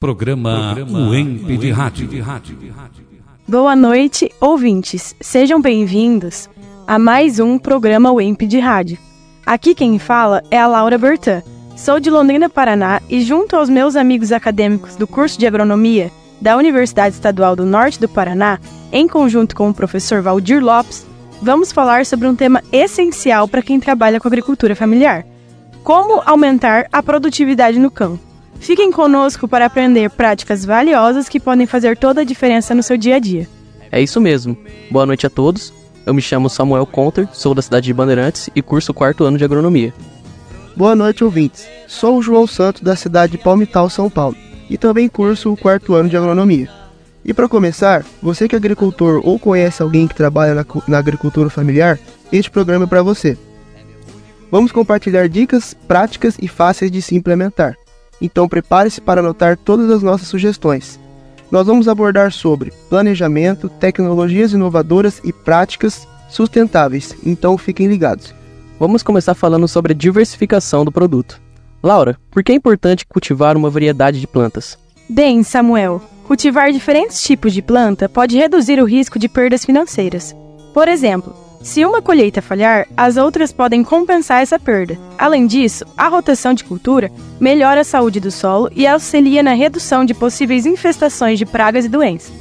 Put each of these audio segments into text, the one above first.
Programa UEMP de Rádio. Boa noite, ouvintes. Sejam bem-vindos a mais um programa UEMP de Rádio. Aqui quem fala é a Laura Bertan. Sou de Londrina, Paraná, e junto aos meus amigos acadêmicos do curso de Agronomia da Universidade Estadual do Norte do Paraná, em conjunto com o professor Valdir Lopes, vamos falar sobre um tema essencial para quem trabalha com agricultura familiar: como aumentar a produtividade no campo. Fiquem conosco para aprender práticas valiosas que podem fazer toda a diferença no seu dia a dia. É isso mesmo. Boa noite a todos. Eu me chamo Samuel Conter, sou da cidade de Bandeirantes e curso o 4º ano de Agronomia. Boa noite, ouvintes. Sou o João Santos, da cidade de Palmital, São Paulo, e também curso o 4º ano de Agronomia. E para começar, você que é agricultor ou conhece alguém que trabalha na agricultura familiar, este programa é para você. Vamos compartilhar dicas práticas e fáceis de se implementar. Então prepare-se para anotar todas as nossas sugestões. Nós vamos abordar sobre planejamento, tecnologias inovadoras e práticas sustentáveis, então fiquem ligados. Vamos começar falando sobre a diversificação do produto. Laura, por que é importante cultivar uma variedade de plantas? Bem, Samuel, cultivar diferentes tipos de planta pode reduzir o risco de perdas financeiras. Por exemplo, se uma colheita falhar, as outras podem compensar essa perda. Além disso, a rotação de cultura melhora a saúde do solo e auxilia na redução de possíveis infestações de pragas e doenças.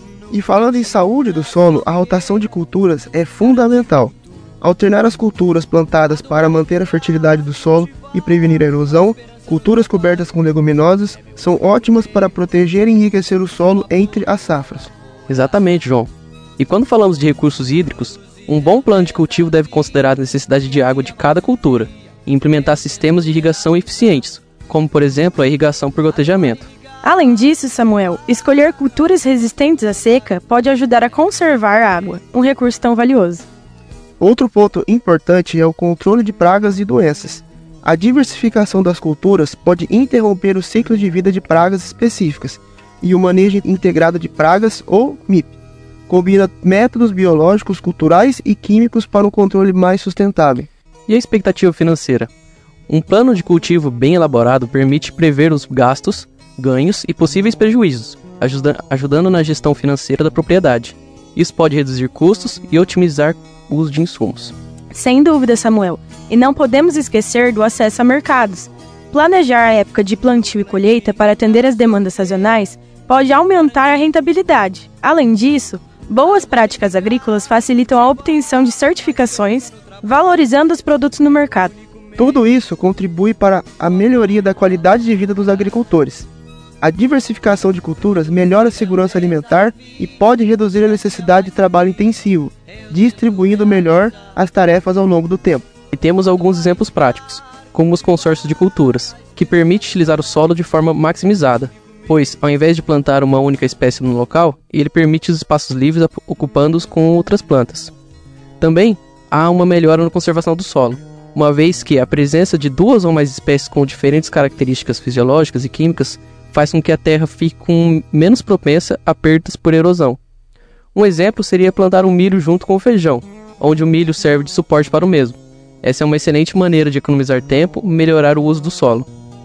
E falando em saúde do solo, a rotação de culturas é fundamental. Alternar as culturas plantadas para manter a fertilidade do solo e prevenir a erosão, culturas cobertas com leguminosas, são ótimas para proteger e enriquecer o solo entre as safras. Exatamente, João. E quando falamos de recursos hídricos, um bom plano de cultivo deve considerar a necessidade de água de cada cultura e implementar sistemas de irrigação eficientes, como, por exemplo, a irrigação por gotejamento. Além disso, Samuel, escolher culturas resistentes à seca pode ajudar a conservar a água, um recurso tão valioso. Outro ponto importante é o controle de pragas e doenças. A diversificação das culturas pode interromper o ciclo de vida de pragas específicas e o manejo integrado de pragas, ou MIP. Combina métodos biológicos, culturais e químicos para um controle mais sustentável. E a expectativa financeira? Um plano de cultivo bem elaborado permite prever os gastos, ganhos e possíveis prejuízos, ajudando na gestão financeira da propriedade. Isso pode reduzir custos e otimizar o uso de insumos. Sem dúvida, Samuel. E não podemos esquecer do acesso a mercados. Planejar a época de plantio e colheita para atender às demandas sazonais pode aumentar a rentabilidade. Além disso, boas práticas agrícolas facilitam a obtenção de certificações, valorizando os produtos no mercado. Tudo isso contribui para a melhoria da qualidade de vida dos agricultores. A diversificação de culturas melhora a segurança alimentar e pode reduzir a necessidade de trabalho intensivo, distribuindo melhor as tarefas ao longo do tempo. E temos alguns exemplos práticos, como os consórcios de culturas, que permite utilizar o solo de forma maximizada, pois, ao invés de plantar uma única espécie no local, ele permite os espaços livres ocupando-os com outras plantas. Também há uma melhora na conservação do solo, uma vez que a presença de 2 ou mais espécies com diferentes características fisiológicas e químicas faz com que a terra fique menos propensa a perdas por erosão. Um exemplo seria plantar um milho junto com o feijão, onde o milho serve de suporte para o mesmo. Essa é uma excelente maneira de economizar tempo e melhorar o uso do solo.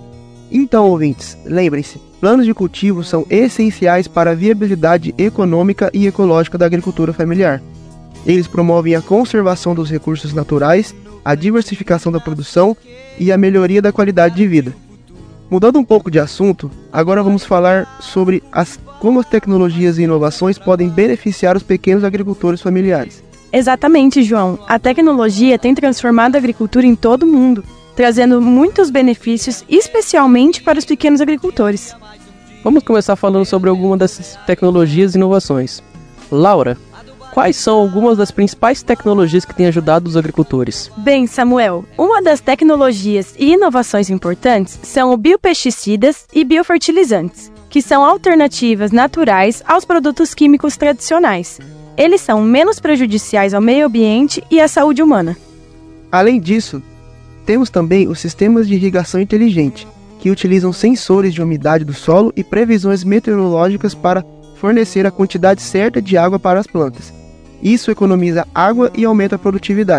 Então, ouvintes, lembrem-se, planos de cultivo são essenciais para a viabilidade econômica e ecológica da agricultura familiar. Eles promovem a conservação dos recursos naturais, a diversificação da produção e a melhoria da qualidade de vida. Mudando um pouco de assunto, agora vamos falar sobre como as tecnologias e inovações podem beneficiar os pequenos agricultores familiares. Exatamente, João. A tecnologia tem transformado a agricultura em todo o mundo, trazendo muitos benefícios, especialmente para os pequenos agricultores. Vamos começar falando sobre algumas dessas tecnologias e inovações. Laura, quais são algumas das principais tecnologias que têm ajudado os agricultores? Bem, Samuel, uma das tecnologias e inovações importantes são os biopesticidas e biofertilizantes, que são alternativas naturais aos produtos químicos tradicionais. Eles são menos prejudiciais ao meio ambiente e à saúde humana. Além disso, temos também os sistemas de irrigação inteligente, que utilizam sensores de umidade do solo e previsões meteorológicas para fornecer a quantidade certa de água para as plantas. Isso economiza água e aumenta a produtividade.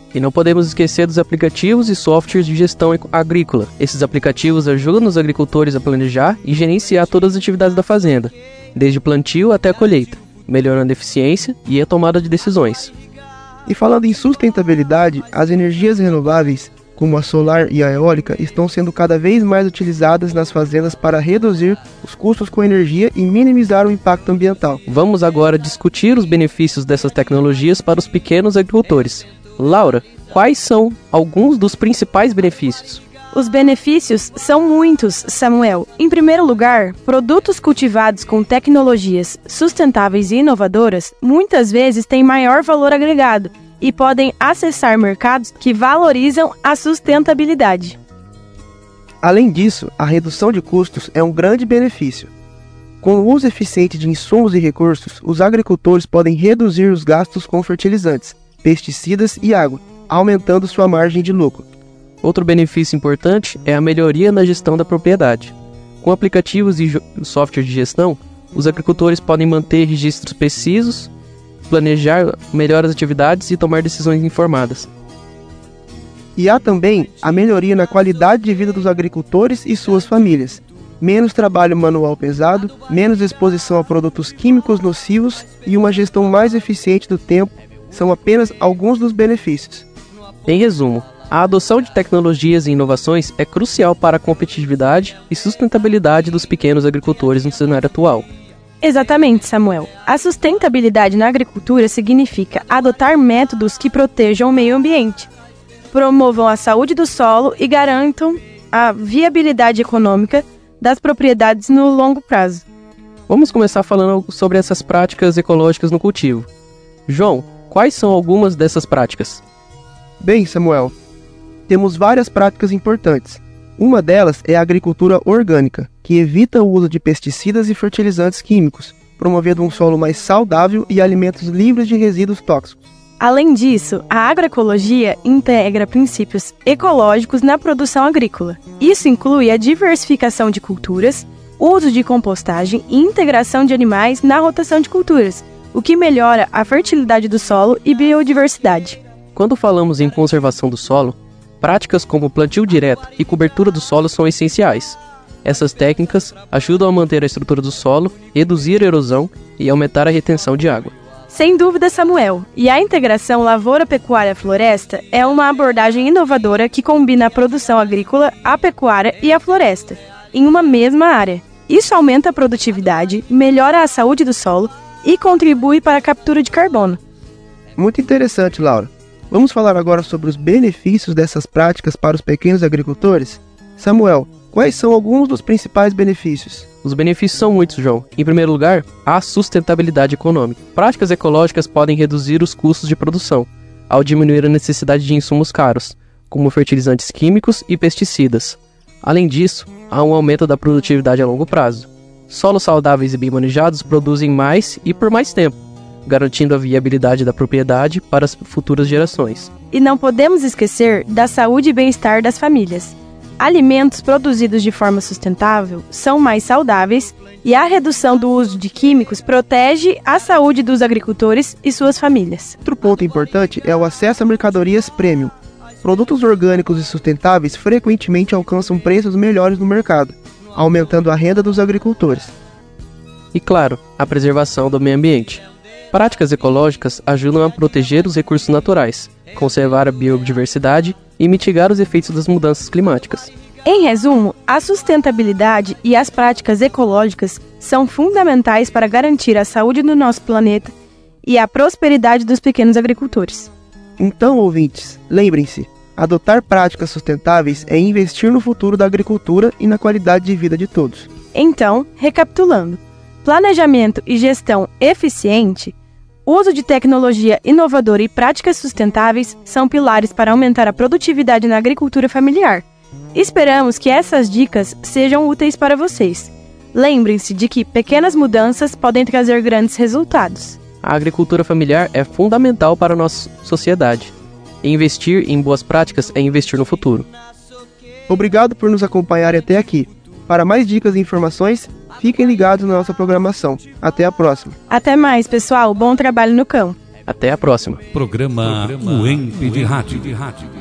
E não podemos esquecer dos aplicativos e softwares de gestão agrícola. Esses aplicativos ajudam os agricultores a planejar e gerenciar todas as atividades da fazenda, desde o plantio até a colheita, melhorando a eficiência e a tomada de decisões. E falando em sustentabilidade, as energias renováveis, como a solar e a eólica, estão sendo cada vez mais utilizadas nas fazendas para reduzir os custos com energia e minimizar o impacto ambiental. Vamos agora discutir os benefícios dessas tecnologias para os pequenos agricultores. Laura, quais são alguns dos principais benefícios? Os benefícios são muitos, Samuel. Em primeiro lugar, produtos cultivados com tecnologias sustentáveis e inovadoras muitas vezes têm maior valor agregado e podem acessar mercados que valorizam a sustentabilidade. Além disso, a redução de custos é um grande benefício. Com o uso eficiente de insumos e recursos, os agricultores podem reduzir os gastos com fertilizantes, pesticidas e água, aumentando sua margem de lucro. Outro benefício importante é a melhoria na gestão da propriedade. Com aplicativos e software de gestão, os agricultores podem manter registros precisos, planejar melhor as atividades e tomar decisões informadas. E há também a melhoria na qualidade de vida dos agricultores e suas famílias. Menos trabalho manual pesado, menos exposição a produtos químicos nocivos e uma gestão mais eficiente do tempo são apenas alguns dos benefícios. Em resumo, a adoção de tecnologias e inovações é crucial para a competitividade e sustentabilidade dos pequenos agricultores no cenário atual. Exatamente, Samuel. A sustentabilidade na agricultura significa adotar métodos que protejam o meio ambiente, promovam a saúde do solo e garantam a viabilidade econômica das propriedades no longo prazo. Vamos começar falando sobre essas práticas ecológicas no cultivo. João, quais são algumas dessas práticas? Bem, Samuel, temos várias práticas importantes. Uma delas é a agricultura orgânica, que evita o uso de pesticidas e fertilizantes químicos, promovendo um solo mais saudável e alimentos livres de resíduos tóxicos. Além disso, a agroecologia integra princípios ecológicos na produção agrícola. Isso inclui a diversificação de culturas, uso de compostagem e integração de animais na rotação de culturas, o que melhora a fertilidade do solo e biodiversidade. Quando falamos em conservação do solo, práticas como plantio direto e cobertura do solo são essenciais. Essas técnicas ajudam a manter a estrutura do solo, reduzir a erosão e aumentar a retenção de água. Sem dúvida, Samuel. E a integração lavoura-pecuária-floresta é uma abordagem inovadora que combina a produção agrícola, a pecuária e a floresta em uma mesma área. Isso aumenta a produtividade, melhora a saúde do solo e contribui para a captura de carbono. Muito interessante, Laura. Vamos falar agora sobre os benefícios dessas práticas para os pequenos agricultores? Samuel, quais são alguns dos principais benefícios? Os benefícios são muitos, João. Em primeiro lugar, a sustentabilidade econômica. Práticas ecológicas podem reduzir os custos de produção, ao diminuir a necessidade de insumos caros, como fertilizantes químicos e pesticidas. Além disso, há um aumento da produtividade a longo prazo. Solos saudáveis e bem manejados produzem mais e por mais tempo, garantindo a viabilidade da propriedade para as futuras gerações. E não podemos esquecer da saúde e bem-estar das famílias. Alimentos produzidos de forma sustentável são mais saudáveis e a redução do uso de químicos protege a saúde dos agricultores e suas famílias. Outro ponto importante é o acesso a mercadorias premium. Produtos orgânicos e sustentáveis frequentemente alcançam preços melhores no mercado, aumentando a renda dos agricultores. E claro, a preservação do meio ambiente. Práticas ecológicas ajudam a proteger os recursos naturais, conservar a biodiversidade e mitigar os efeitos das mudanças climáticas. Em resumo, a sustentabilidade e as práticas ecológicas são fundamentais para garantir a saúde do nosso planeta e a prosperidade dos pequenos agricultores. Então, ouvintes, lembrem-se, adotar práticas sustentáveis é investir no futuro da agricultura e na qualidade de vida de todos. Então, recapitulando, planejamento e gestão eficiente, uso de tecnologia inovadora e práticas sustentáveis são pilares para aumentar a produtividade na agricultura familiar. Esperamos que essas dicas sejam úteis para vocês. Lembrem-se de que pequenas mudanças podem trazer grandes resultados. A agricultura familiar é fundamental para a nossa sociedade. E investir em boas práticas é investir no futuro. Obrigado por nos acompanharem até aqui. Para mais dicas e informações, fiquem ligados na nossa programação. Até a próxima. Até mais, pessoal. Bom trabalho no campo. Até a próxima. Programa UEMP de Rádio.